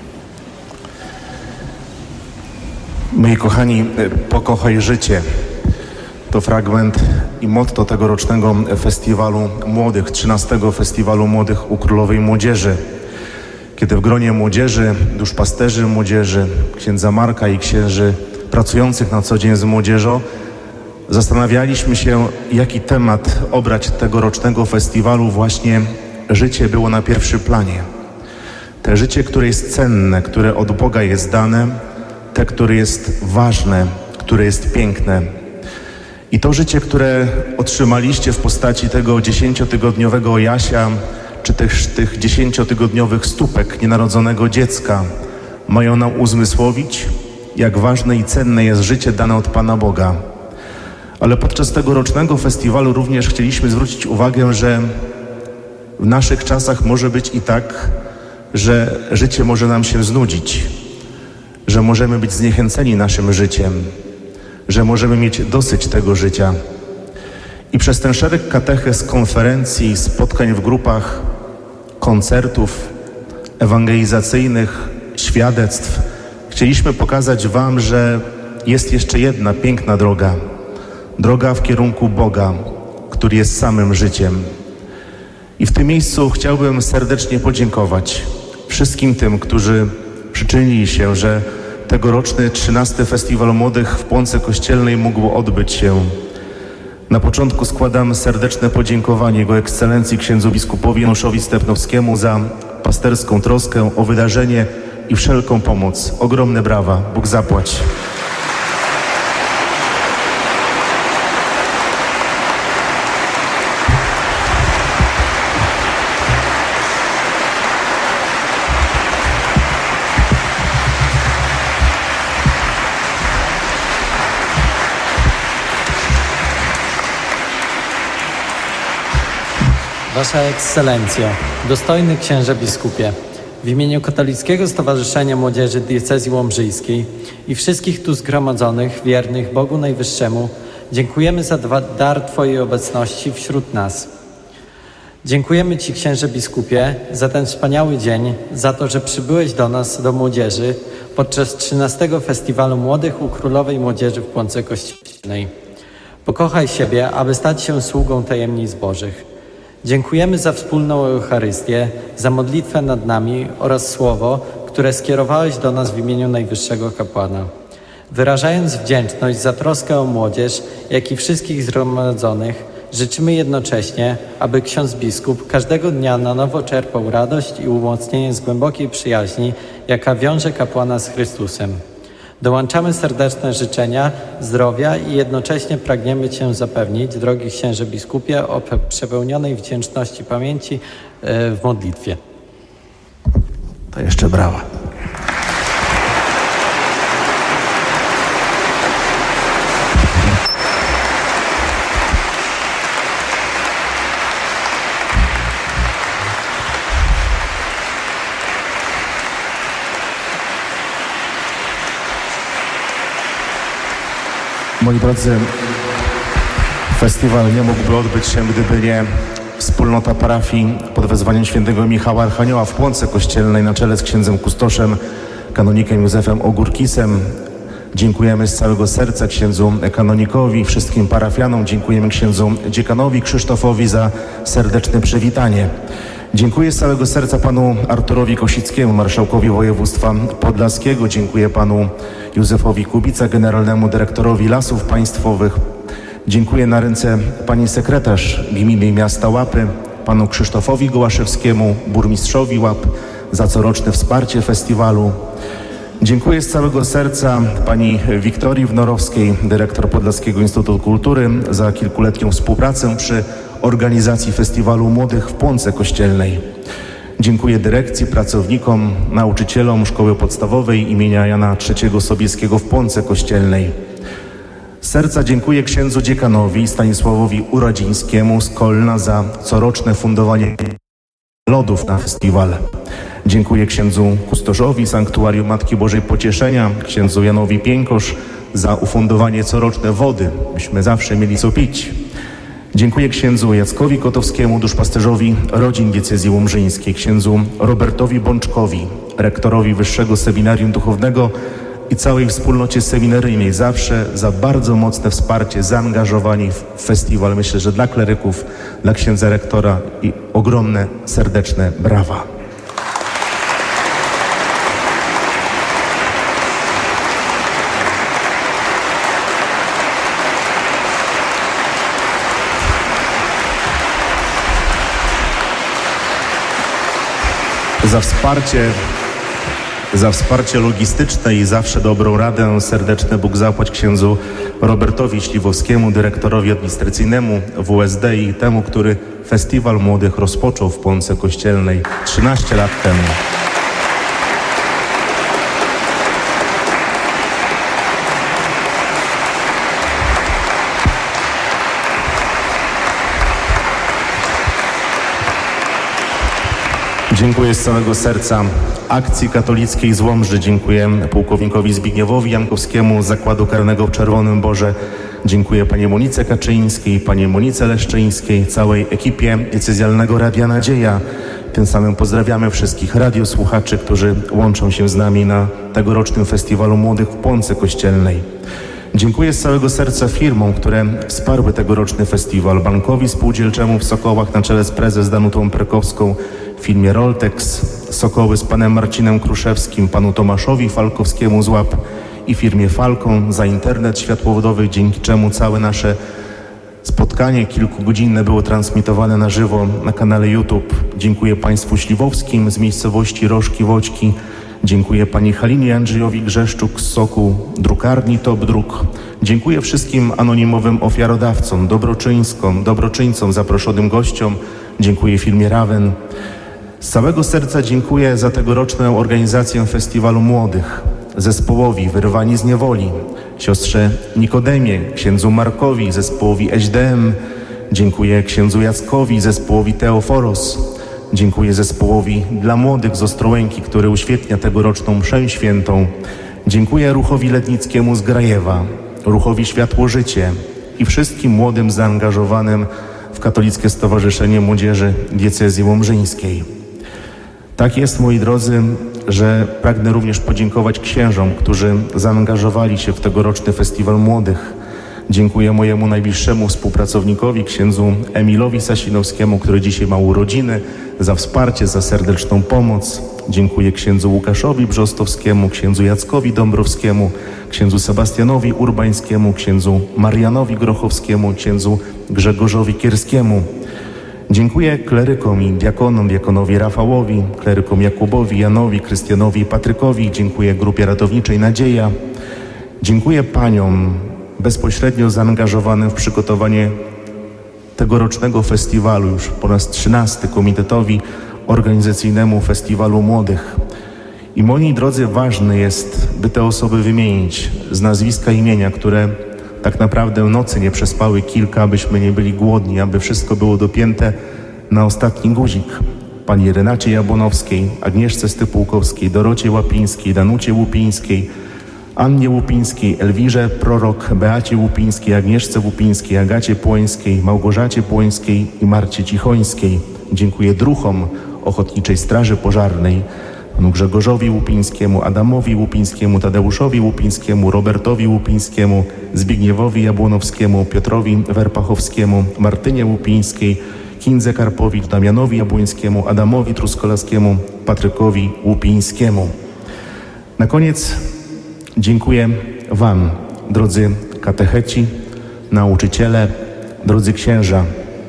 Moi kochani, pokochaj życie. To fragment i motto tegorocznego festiwalu młodych, trzynastego festiwalu młodych u Królowej Młodzieży. Kiedy w gronie młodzieży, duszpasterzy młodzieży, księdza Marka i księży pracujących na co dzień z młodzieżą, zastanawialiśmy się, jaki temat obrać tegorocznego festiwalu. Właśnie życie było na pierwszym planie. Te życie, które jest cenne, które od Boga jest dane, te, które jest ważne, które jest piękne. I to życie, które otrzymaliście w postaci tego dziesięciotygodniowego Jasia, czy też tych dziesięciotygodniowych stópek nienarodzonego dziecka, mają nam uzmysłowić, jak ważne i cenne jest życie dane od Pana Boga. Ale podczas tegorocznego festiwalu również chcieliśmy zwrócić uwagę, że w naszych czasach może być i tak, że życie może nam się znudzić, że możemy być zniechęceni naszym życiem, że możemy mieć dosyć tego życia. I przez ten szereg katechez, konferencji, spotkań w grupach, koncertów ewangelizacyjnych, świadectw chcieliśmy pokazać Wam, że jest jeszcze jedna piękna droga. Droga w kierunku Boga, który jest samym życiem. I w tym miejscu chciałbym serdecznie podziękować wszystkim tym, którzy przyczynili się, że tegoroczny trzynasty Festiwal Młodych w Płonce Kościelnej mógł odbyć się. Na początku składam serdeczne podziękowanie Jego Ekscelencji księdzu biskupowi Januszowi Stepnowskiemu za pasterską troskę o wydarzenie i wszelką pomoc. Ogromne brawa. Bóg zapłać. Wasza Ekscelencjo, dostojny księże biskupie, w imieniu Katolickiego Stowarzyszenia Młodzieży Diecezji Łomżyjskiej i wszystkich tu zgromadzonych, wiernych Bogu Najwyższemu, dziękujemy za dar Twojej obecności wśród nas. Dziękujemy Ci, księże biskupie, za ten wspaniały dzień, za to, że przybyłeś do nas, do młodzieży, podczas trzynastego Festiwalu Młodych u Królowej Młodzieży w Płonce Kościelnej. Pokochaj siebie, aby stać się sługą tajemnic Bożych. Dziękujemy za wspólną Eucharystię, za modlitwę nad nami oraz słowo, które skierowałeś do nas w imieniu Najwyższego Kapłana. Wyrażając wdzięczność za troskę o młodzież, jak i wszystkich zgromadzonych, życzymy jednocześnie, aby ksiądz biskup każdego dnia na nowo czerpał radość i umocnienie z głębokiej przyjaźni, jaka wiąże kapłana z Chrystusem. Dołączamy serdeczne życzenia, zdrowia i jednocześnie pragniemy Cię zapewnić, drogi księże biskupie, o przepełnionej wdzięczności pamięci w modlitwie. To jeszcze brawa. Moi drodzy, festiwal nie mógłby odbyć się, gdyby nie wspólnota parafii pod wezwaniem świętego Michała Archanioła w Płonce Kościelnej na czele z księdzem kustoszem, kanonikiem Józefem Ogórkisem. Dziękujemy z całego serca księdzu kanonikowi, wszystkim parafianom. Dziękujemy księdzu dziekanowi Krzysztofowi za serdeczne przywitanie. Dziękuję z całego serca panu Arturowi Kosickiemu, marszałkowi województwa podlaskiego. Dziękuję panu Józefowi Kubica, generalnemu dyrektorowi Lasów Państwowych. Dziękuję na ręce pani sekretarz gminy miasta Łapy, panu Krzysztofowi Gołaszewskiemu, burmistrzowi Łap za coroczne wsparcie festiwalu. Dziękuję z całego serca pani Wiktorii Wnorowskiej, dyrektor Podlaskiego Instytutu Kultury, za kilkuletnią współpracę przy organizacji Festiwalu Młodych w Płonce Kościelnej. Dziękuję dyrekcji, pracownikom, nauczycielom Szkoły Podstawowej imienia Jana trzeciego Sobieskiego w Płonce Kościelnej. Z serca dziękuję księdzu dziekanowi Stanisławowi Urodzińskiemu z Kolna za coroczne fundowanie lodów na festiwal. Dziękuję księdzu kustoszowi Sanktuarium Matki Bożej Pocieszenia, księdzu Janowi Piękosz za ufundowanie coroczne wody, byśmy zawsze mieli co pić. Dziękuję księdzu Jackowi Kotowskiemu, duszpasterzowi rodzin diecezji łomżyńskiej, księdzu Robertowi Bączkowi, rektorowi Wyższego Seminarium Duchownego i całej wspólnocie seminaryjnej zawsze za bardzo mocne wsparcie, zaangażowanie w festiwal. Myślę, że dla kleryków, dla księdza rektora i ogromne, serdeczne brawa. Za wsparcie, za wsparcie logistyczne i zawsze dobrą radę serdeczny Bóg zapłać księdzu Robertowi Śliwowskiemu, dyrektorowi administracyjnemu W S D i temu, który Festiwal Młodych rozpoczął w Płonce Kościelnej trzynaście lat temu. Dziękuję z całego serca Akcji Katolickiej z Łomży. Dziękuję pułkownikowi Zbigniewowi Jankowskiemu z Zakładu Karnego w Czerwonym Borze. Dziękuję pani Monice Kaczyńskiej, pani Monice Leszczyńskiej, całej ekipie diecezjalnego Radia Nadzieja. Tym samym pozdrawiamy wszystkich radiosłuchaczy, którzy łączą się z nami na tegorocznym Festiwalu Młodych w Płonce Kościelnej. Dziękuję z całego serca firmom, które wsparły tegoroczny festiwal. Bankowi Spółdzielczemu w Sokołach na czele z prezes Danutą Perkowską, firmie Roltex, Sokoły z panem Marcinem Kruszewskim, panu Tomaszowi Falkowskiemu z Łap i firmie Falcon za internet światłowodowy, dzięki czemu całe nasze spotkanie kilkugodzinne było transmitowane na żywo na kanale YouTube. Dziękuję państwu Śliwowskim z miejscowości Rożki Woćki. Dziękuję pani Halinie Andrzejowi Grzeszczuk z Soku, drukarni Top Druk. Dziękuję wszystkim anonimowym ofiarodawcom, dobroczyńskom, dobroczyńcom, zaproszonym gościom. Dziękuję firmie Raven. Z całego serca dziękuję za tegoroczną organizację Festiwalu Młodych, zespołowi Wyrwani z Niewoli, siostrze Nikodemie, księdzu Markowi, zespołowi H D M. Dziękuję księdzu Jackowi, zespołowi Teoforos. Dziękuję zespołowi dla młodych z Ostrołęki, który uświetnia tegoroczną mszę świętą. Dziękuję ruchowi letnickiemu z Grajewa, ruchowi Światło Życie i wszystkim młodym zaangażowanym w Katolickie Stowarzyszenie Młodzieży Diecezji Łomżyńskiej. Tak jest, moi drodzy, że pragnę również podziękować księżom, którzy zaangażowali się w tegoroczny Festiwal Młodych. Dziękuję mojemu najbliższemu współpracownikowi, księdzu Emilowi Sasinowskiemu, który dzisiaj ma urodziny, za wsparcie, za serdeczną pomoc. Dziękuję księdzu Łukaszowi Brzostowskiemu, księdzu Jackowi Dąbrowskiemu, księdzu Sebastianowi Urbańskiemu, księdzu Marianowi Grochowskiemu, księdzu Grzegorzowi Kierskiemu. Dziękuję klerykom i diakonom, diakonowi Rafałowi, klerykom Jakubowi, Janowi, Krystianowi i Patrykowi. Dziękuję grupie ratowniczej Nadzieja. Dziękuję paniom bezpośrednio zaangażowanym w przygotowanie tegorocznego festiwalu, już po raz trzynasty komitetowi organizacyjnemu Festiwalu Młodych. I moi drodzy, ważne jest, by te osoby wymienić z nazwiska imienia, które tak naprawdę nocy nie przespały kilka, abyśmy nie byli głodni, aby wszystko było dopięte na ostatni guzik. Pani Renacie Jabłonowskiej, Agnieszce Stypułkowskiej, Dorocie Łapińskiej, Danucie Łupińskiej, Annie Łupińskiej, Elwirze Prorok, Beacie Łupińskiej, Agnieszce Łupińskiej, Agacie Płońskiej, Małgorzacie Płońskiej i Marcie Cichońskiej. Dziękuję druchom Ochotniczej Straży Pożarnej, panu Grzegorzowi Łupińskiemu, Adamowi Łupińskiemu, Tadeuszowi Łupińskiemu, Robertowi Łupińskiemu, Zbigniewowi Jabłonowskiemu, Piotrowi Werpachowskiemu, Martynie Łupińskiej, Kindze Karpowicz, Damianowi Jabłońskiemu, Adamowi Truskolaskiemu, Patrykowi Łupińskiemu. Na koniec dziękuję wam, drodzy katecheci, nauczyciele, drodzy księża.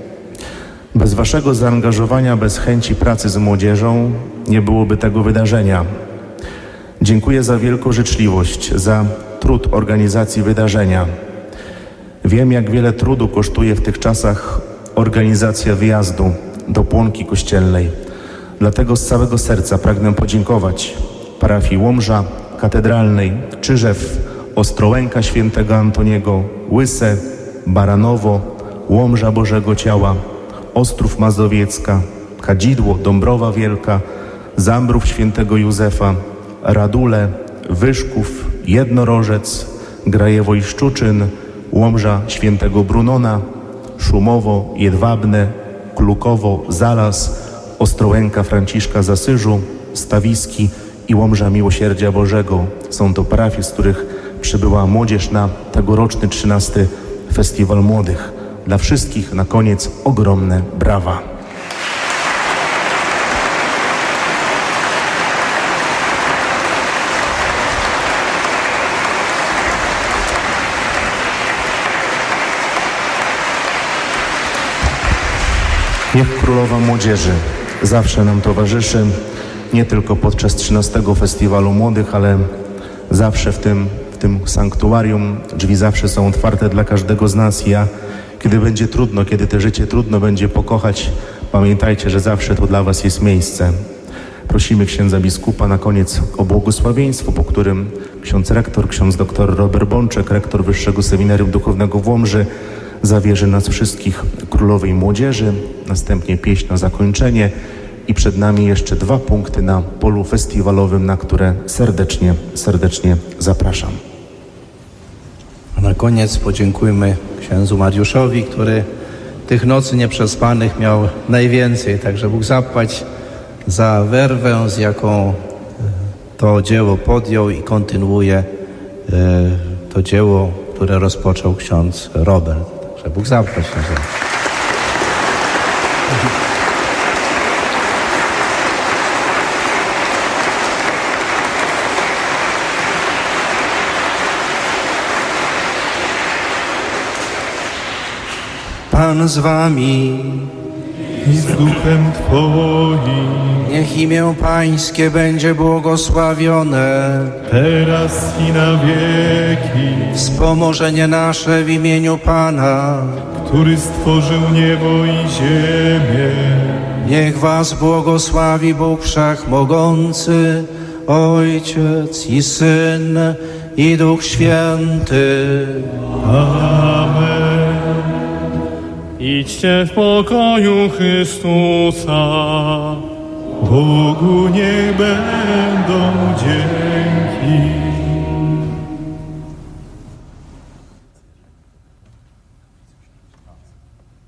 Bez waszego zaangażowania, bez chęci pracy z młodzieżą nie byłoby tego wydarzenia. Dziękuję za wielką życzliwość, za trud organizacji wydarzenia. Wiem, jak wiele trudu kosztuje w tych czasach organizacja wyjazdu do Płonki Kościelnej. Dlatego z całego serca pragnę podziękować parafii Łomża Katedralnej, Czyżew, Ostrołęka Świętego Antoniego, Łyse, Baranowo, Łomża Bożego Ciała, Ostrów Mazowiecka, Kadzidło, Dąbrowa Wielka, Zambrów Świętego Józefa, Radule, Wyszków, Jednorożec, Grajewo i Szczuczyn, Łomża Świętego Brunona, Szumowo, Jedwabne, Klukowo, Zalas, Ostrołęka Franciszka z Asyżu, Stawiski i Łomża Miłosierdzia Bożego. Są to parafie, z których przybyła młodzież na tegoroczny trzynasty Festiwal Młodych. Dla wszystkich na koniec ogromne brawa. Niech Królowa Młodzieży zawsze nam towarzyszy, nie tylko podczas trzynastego Festiwalu Młodych, ale zawsze w tym, w tym sanktuarium. Drzwi zawsze są otwarte dla każdego z nas. Ja, kiedy będzie trudno, kiedy te życie trudno będzie pokochać, pamiętajcie, że zawsze tu dla was jest miejsce. Prosimy księdza biskupa na koniec o błogosławieństwo, po którym ksiądz rektor, ksiądz doktor Robert Bączek, rektor Wyższego Seminarium Duchownego w Łomży, zawierzy nas wszystkich Królowej Młodzieży, następnie pieśń na zakończenie i przed nami jeszcze dwa punkty na polu festiwalowym, na które serdecznie, serdecznie zapraszam. A na koniec podziękujmy księdzu Mariuszowi, który tych nocy nieprzespanych miał najwięcej, także Bóg zapłać za werwę, z jaką to dzieło podjął i kontynuuje to dzieło, które rozpoczął ksiądz Robert. Także Bóg zapłać na to. Pan z wami i z duchem Twoim. Niech imię Pańskie będzie błogosławione teraz i na wieki. Wspomożenie nasze w imieniu Pana, który stworzył niebo i ziemię. Niech was błogosławi Bóg Wszechmogący, Ojciec i Syn i Duch Święty. Amen. Idźcie w pokoju Chrystusa. Bogu niech będą dzięki.